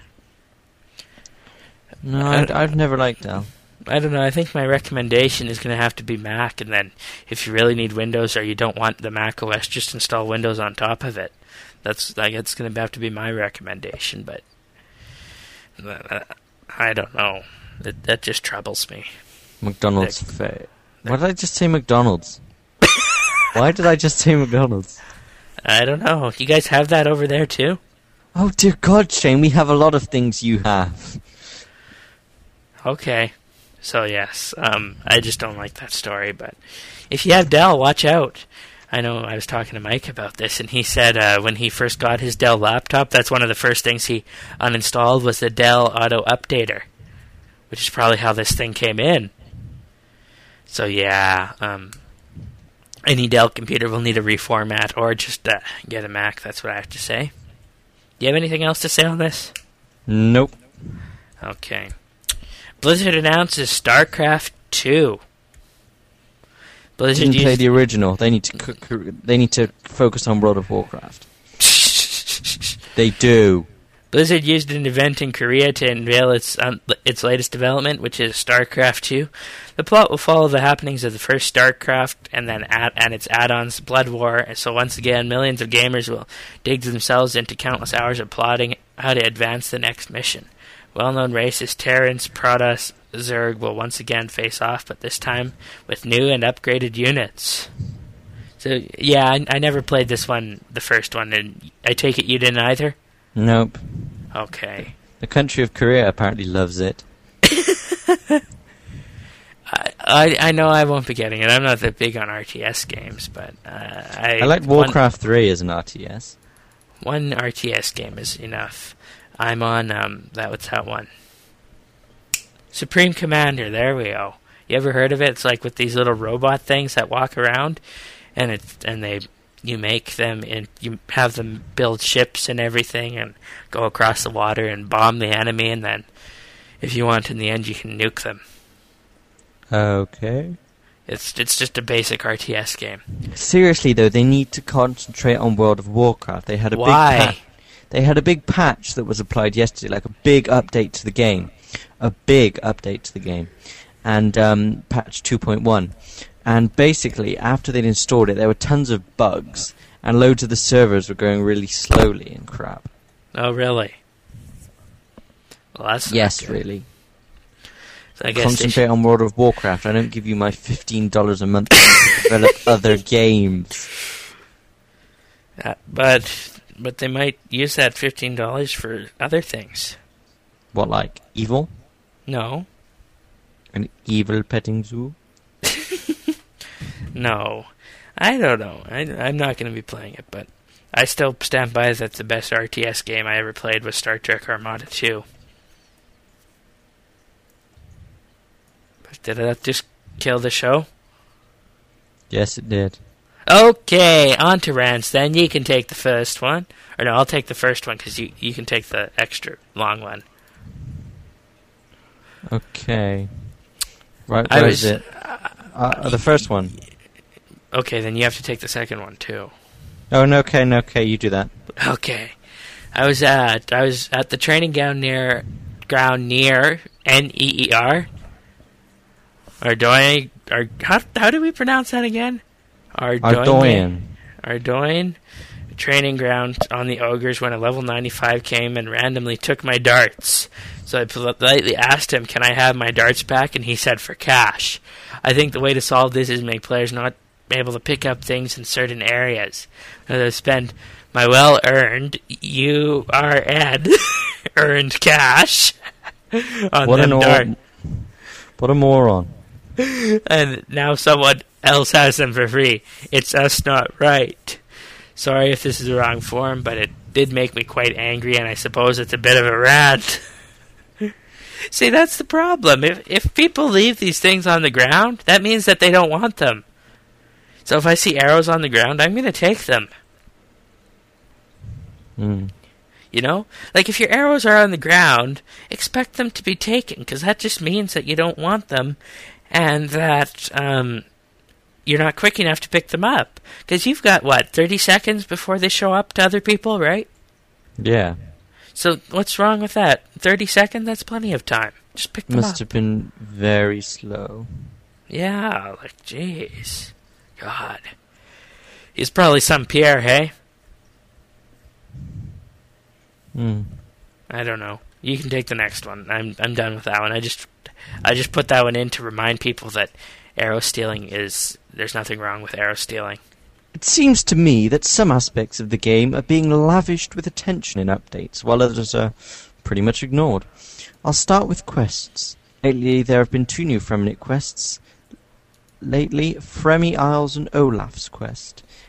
No, I- I, I've never liked Dell. I don't know. I think my recommendation is going to have to be Mac, and then if you really need Windows or you don't want the Mac O S, just install Windows on top of it. That's like it's going to have to be my recommendation, but uh, I don't know. That that just troubles me. McDonald's fa- Why did I just say McDonald's? Why did I just say McDonald's? I don't know. You guys have that over there too? Oh dear God, Shane, we have a lot of things you have. Okay. So yes, um, I just don't like that story. But if you have Dell, watch out. I know I was talking to Mike about this, and he said uh, when he first got his Dell laptop, that's one of the first things he uninstalled was the Dell Auto Updater, which is probably how this thing came in. So yeah, um, any Dell computer will need a reformat or just uh, get a Mac. That's what I have to say. Do you have anything else to say on this? Nope. Okay. Blizzard announces StarCraft two. Blizzard Didn't play used- the original. They need to c- c- they need to focus on World of Warcraft. They do. Blizzard used an event in Korea to unveil its um, its latest development, which is StarCraft two. The plot will follow the happenings of the first StarCraft and then add, and its add-ons, Blood War. So once again, millions of gamers will dig themselves into countless hours of plotting how to advance the next mission. Well-known races Terrans, Protoss, Zerg will once again face off, but this time with new and upgraded units. So yeah, I, I never played this one, the first one, and I take it you didn't either? Nope. Okay. The country of Korea apparently loves it. I, I I know I won't be getting it. I'm not that big on R T S games, but uh, I I like Warcraft three as an R T S. One, one R T S game is enough. I'm on um that what's that one? Supreme Commander. There we go. You ever heard of it? It's like with these little robot things that walk around, and it's and they you make them and you have them build ships and everything and go across the water and bomb the enemy, and then if you want in the end you can nuke them. Okay. It's it's just a basic R T S game. Seriously though, they need to concentrate on World of Warcraft. They had a Why? big patch. They had a big patch that was applied yesterday, like a big update to the game, a big update to the game, and um, patch two point one. And basically, after they'd installed it, there were tons of bugs, and loads of the servers were going really slowly and crap. Oh, really? Well, that's not Yes, good. really. So I guess they Concentrate should, on World of Warcraft. I don't give you my fifteen dollars a month to develop other games. uh, but but they might use that fifteen dollars for other things. What, like evil? No, An evil petting zoo? no, I don't know. I, I'm not going to be playing it, but I still stand by that the best R T S game I ever played was Star Trek Armada two. But did that just kill the show? Yes, it did. Okay, on to rants then. You can take the first one. Or no, I'll take the first one because you, you can take the extra long one. Okay. Right, I where was- is it? Uh, the first one. Okay, then you have to take the second one too. Oh, no, okay, no, okay, you do that. Okay. I was at I was at the training ground near ground near N E E R. Ardoin or how how do we pronounce that again? Ardoin. Ardoin training ground on the ogres when a level ninety-five came and randomly took my darts. So I politely asked him, "Can I have my darts back?" And he said, "For cash." I think the way to solve this is make players not able to pick up things in certain areas. I spend my well-earned U R N earned cash on What them an dart. or- What a moron. And now someone else has them for free. It's us not right. Sorry if this is the wrong form, but it did make me quite angry, and I suppose it's a bit of a rant. See, that's the problem. If if people leave these things on the ground, that means that they don't want them. So if I see arrows on the ground, I'm going to take them. Mm. You know? Like, if your arrows are on the ground, expect them to be taken, because that just means that you don't want them, and that um, you're not quick enough to pick them up. Because you've got, what, thirty seconds before they show up to other people, right? Yeah. So what's wrong with that? thirty seconds? That's plenty of time. Just pick them Must up. have been very slow. Yeah, like, jeez. God. He's probably some Pierre, hey? Mm. I don't know. You can take the next one. I'm I'm done with that one. I just I just put that one in to remind people that arrow stealing is there's nothing wrong with arrow stealing. It seems to me that some aspects of the game are being lavished with attention in updates, while others are pretty much ignored. I'll start with quests. Lately, there have been two new Fremennik quests. Lately, Fremi Isles and Olaf's quest.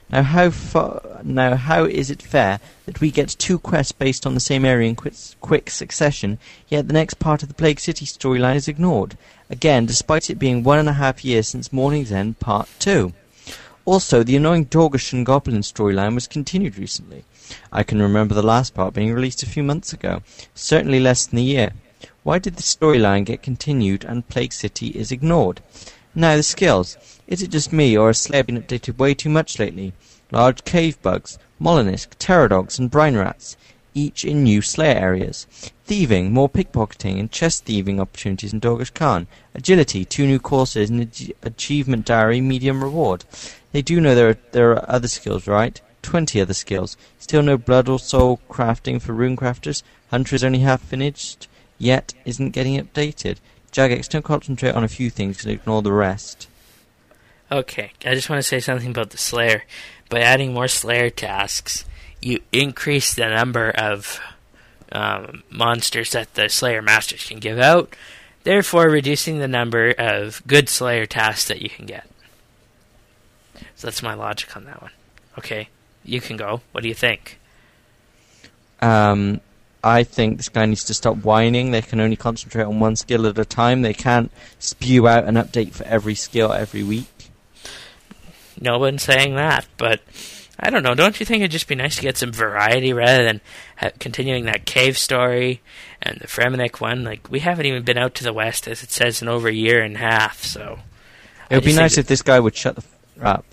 Now how fa- now how is it fair that we get two quests based on the same area in quick, quick succession, yet the next part of the Plague City storyline is ignored? Again, despite it being one and a half years since Morning's End Part two. Also, the annoying Dorgashan Goblin storyline was continued recently. I can remember the last part being released a few months ago, certainly less than a year. Why did the storyline get continued and Plague City is ignored? Now the skills. Is it just me, or has Slayer been updated way too much lately? Large cave bugs, Molinisk, terror dogs, and brine rats, each in new Slayer areas. Thieving, more pickpocketing and chest thieving opportunities in Dorgesh Khan. Agility, two new courses, and ag- achievement diary, medium reward. They do know there are, there are other skills, right? Twenty other skills. Still no blood or soul crafting for rune crafters. Hunter is only half finished, yet isn't getting updated. Jagex, don't concentrate on a few things and ignore the rest. Okay, I just want to say something about the Slayer. By adding more Slayer tasks, you increase the number of um, monsters that the Slayer Masters can give out, therefore reducing the number of good Slayer tasks that you can get. So that's my logic on that one. Okay, you can go. What do you think? Um... I think this guy needs to stop whining. They can only concentrate on one skill at a time. They can't spew out an update for every skill every week. No one's saying that, but I don't know. Don't you think it'd just be nice to get some variety rather than ha- continuing that cave story and the Fremennik one? Like, we haven't even been out to the west, as it says, in over a year and a half, so... It would be nice if this guy would shut the f*** up.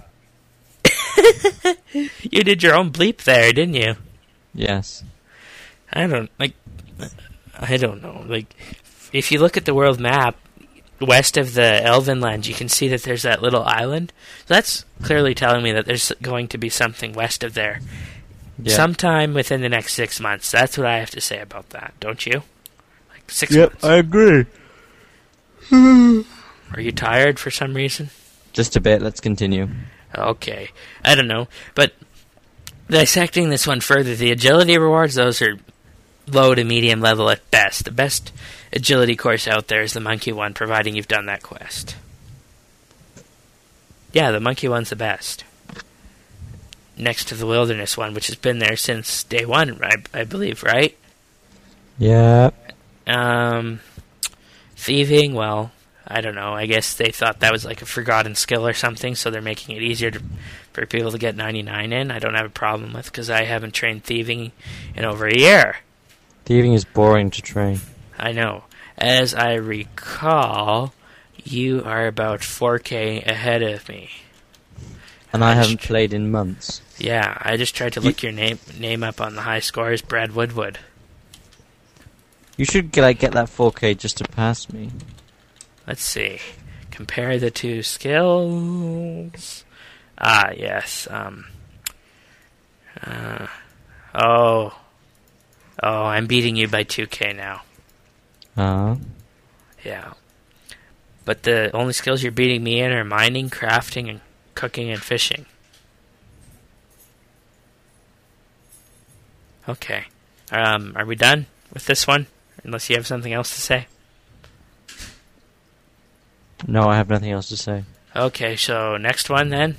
You did your own bleep there, didn't you? Yes. I don't, like, I don't know. Like, if you look at the world map, west of the Elven Land, you can see that there's that little island. So that's clearly telling me that there's going to be something west of there. Yeah. Sometime within the next six months. That's what I have to say about that, don't you? Like, six yep, months. I agree. Are you tired for some reason? Just a bit, let's continue. Okay. I don't know, but dissecting this one further, the agility rewards, those are low to medium level at best. The best agility course out there is the monkey one, providing you've done that quest. Yeah, the monkey one's the best. Next to the wilderness one, which has been there since day one, I, I believe, right? Yeah. Um, thieving, well, I don't know. I guess they thought that was like a forgotten skill or something, so they're making it easier to, for people to get ninety-nine in. I don't have a problem with, because I haven't trained thieving in over a year. Thieving is boring to train. I know. As I recall, you are about four K ahead of me. And I, I haven't played in months. Yeah, I just tried to look you, your name name up on the high scores, Brad Woodwood. You should like, get that four K just to pass me. Let's see. Compare the two skills. Ah, yes. Um. Uh, oh. Oh, I'm beating you by two K now. Uh-huh. Yeah. But the only skills you're beating me in are mining, crafting, and cooking and fishing. Okay. Um, are we done with this one? Unless you have something else to say. No, I have nothing else to say. Okay, so next one then.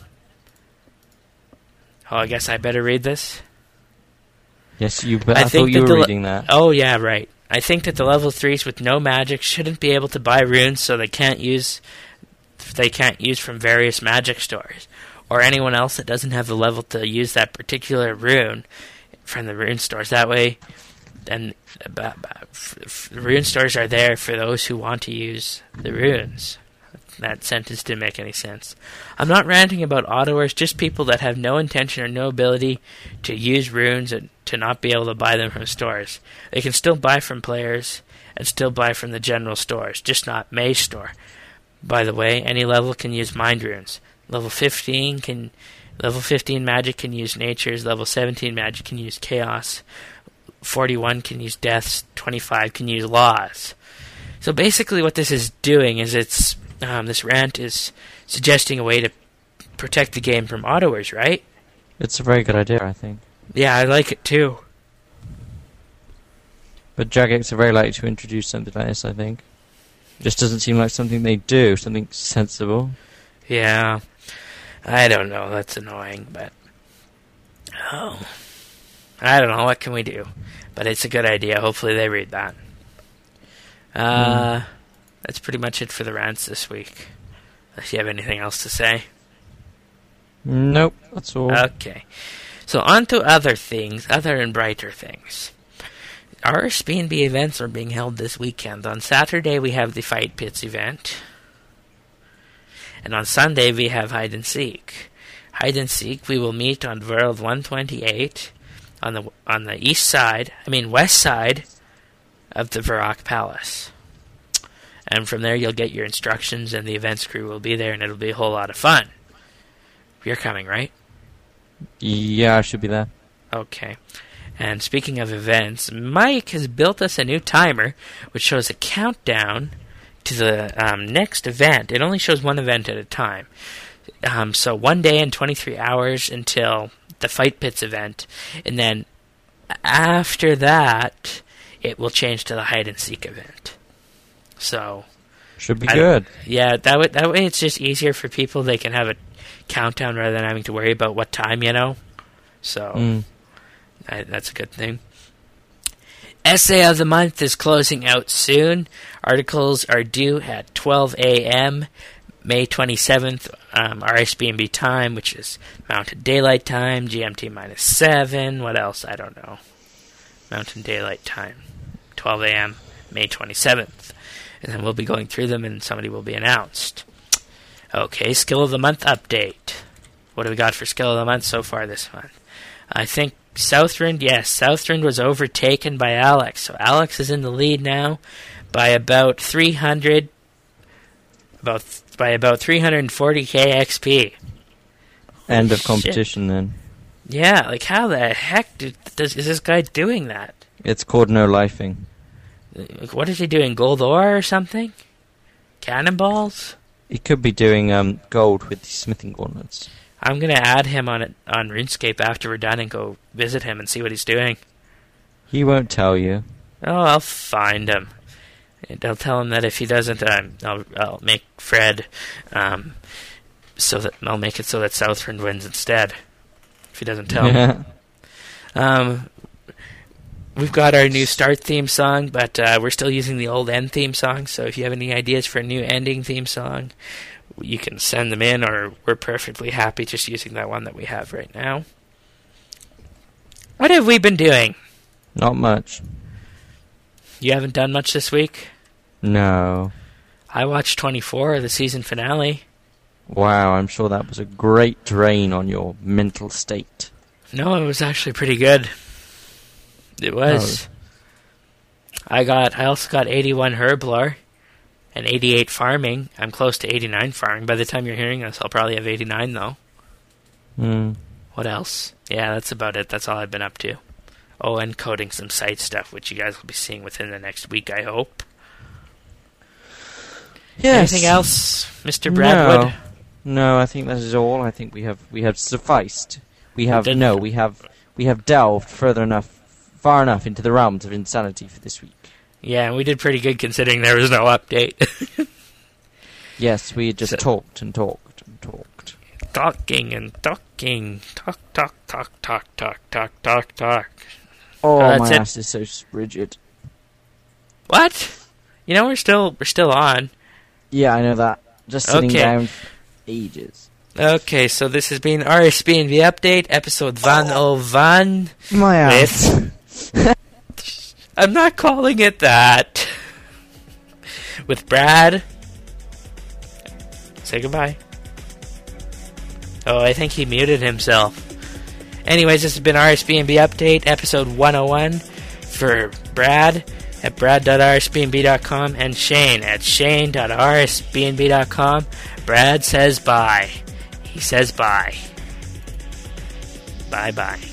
Oh, I guess I better read this. Yes, you. But I, I thought you were reading that. Oh yeah, right. I think that the level threes with no magic shouldn't be able to buy runes, so they can't use. They can't use from various magic stores, or anyone else that doesn't have the level to use that particular rune from the rune stores. That way, then uh, rune stores are there for those who want to use the runes. That sentence didn't make any sense. I'm not ranting about autoers, just people that have no intention or no ability to use runes and to not be able to buy them from stores. They can still buy from players and still buy from the general stores, just not Mage Store. By the way, any level can use mind runes. Level fifteen can, level fifteen magic can use natures. Level seventeen magic can use chaos. forty-one can use deaths. twenty-five can use laws. So basically, what this is doing is it's um, this rant is suggesting a way to protect the game from autoers, right? It's a very good idea, I think. Yeah, I like it too. But Jagex are very likely to introduce something like this, I think. Just doesn't seem like something they do, something sensible. Yeah, I don't know, that's annoying, but Oh. I don't know. What can we do? But it's a good idea. Hopefully they read that. Uh, mm. That's pretty much it for the rants this week. If you have anything else to say. Nope, that's all. Okay. So on to other things, other and brighter things. Our S B N B events are being held this weekend. On Saturday we have the Fight Pits event. And on Sunday we have Hide and Seek. Hide and Seek, we will meet on World one twenty-eight on the on the east side, I mean west side of the Varrock Palace. And from there you'll get your instructions and the events crew will be there and it'll be a whole lot of fun. You're coming, right? Yeah, I should be there. Okay. And speaking of events, Mike has built us a new timer which shows a countdown to the um, next event. It only shows one event at a time. Um, so one day and twenty-three hours until the Fight Pits event. And then after that, it will change to the Hide and Seek event. So... Should be I, good. Yeah, that way, that way it's just easier for people. They can have a countdown rather than having to worry about what time, you know? So... Mm. I, that's a good thing. Essay of the Month is closing out soon. Articles are due at twelve a.m. May twenty-seventh, um, R S B N B time, which is Mountain Daylight Time, G M T minus seven. What else? I don't know. Mountain Daylight Time, twelve a.m. May twenty-seventh. And then we'll be going through them and somebody will be announced. Okay, Skill of the Month update. What do we got for Skill of the Month so far this month? I think Southwind, yes, Southwind was overtaken by Alex. So Alex is in the lead now by about three hundred, about by about three hundred forty k X P. End of competition, then. Yeah, like how the heck do, does, is this guy doing that? It's called no lifing. What is he doing, gold ore or something? Cannonballs? He could be doing um, gold with the smithing gauntlets. I'm going to add him on it, on RuneScape after we're done and go visit him and see what he's doing. He won't tell you. Oh, I'll find him. And I'll tell him that if he doesn't, um, I'll, I'll make Fred, um, so that I'll make it so that Southwind wins instead. If he doesn't tell me. Um, we've got our new start theme song, but uh, we're still using the old end theme song. So if you have any ideas for a new ending theme song, you can send them in, or we're perfectly happy just using that one that we have right now. What have we been doing? Not much. You haven't done much this week? No. I watched twenty-four, the season finale. Wow, I'm sure that was a great drain on your mental state. No, it was actually pretty good. It was. Oh. I got. I also got eighty-one Herblore. And eighty-eight farming. I'm close to eighty-nine farming. By the time you're hearing this, I'll probably have eighty-nine, though. Hmm. What else? Yeah, that's about it. That's all I've been up to. Oh, and coding some site stuff, which you guys will be seeing within the next week, I hope. Yes. Anything else, Mister Bradwood? No. No, I think that is all. I think we have we have sufficed. We have we no, we have we have delved further enough, far enough into the realms of insanity for this week. Yeah, and we did pretty good considering there was no update. Yes, we just so, talked and talked and talked. Talking and talking. Talk, talk, talk, talk, talk, talk, talk, talk. Oh, uh, my it. ass is so rigid. What? You know, we're still we're still on. Yeah, I know that. Just sitting okay. down for ages. Okay, so this has been R S B N V Update, episode one oh one. My ass. I'm not calling it that. With Brad. Say goodbye. Oh, I think he muted himself. Anyways, this has been R S B N B Update, episode one oh one. For Brad at brad dot r s b n b dot com and Shane at shane dot r s b n b dot com. Brad says bye. He says bye. Bye-bye.